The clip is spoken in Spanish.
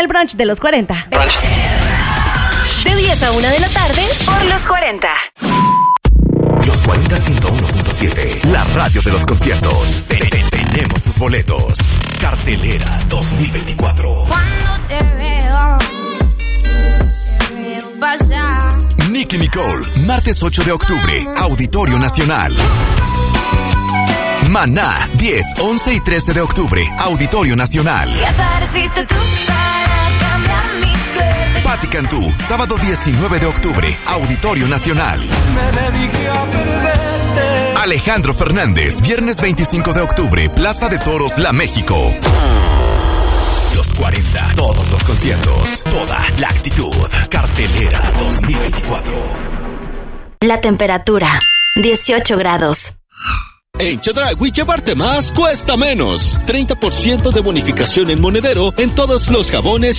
El brunch de los 40. De 10 a 1 de la tarde por los 40. Los 40 101.7, la radio de los conciertos. Tenemos tus boletos. Cartelera 2024. Cuando te veo pasar. Nicki Nicole, martes 8 de octubre, Auditorio Nacional. Maná, 10, 11 y 13 de octubre, Auditorio Nacional. Y apareciste tú para cambiar mi suerte. Patti Cantú, sábado 19 de octubre, Auditorio Nacional. Me dediqué a perderte. Alejandro Fernández, viernes 25 de octubre, Plaza de Toros, La México. Los 40, todos los conciertos, toda la actitud. Cartelera 2024. La temperatura, 18 grados. En Chedraui llevarte más cuesta menos. 30% de bonificación en monedero en todos los jabones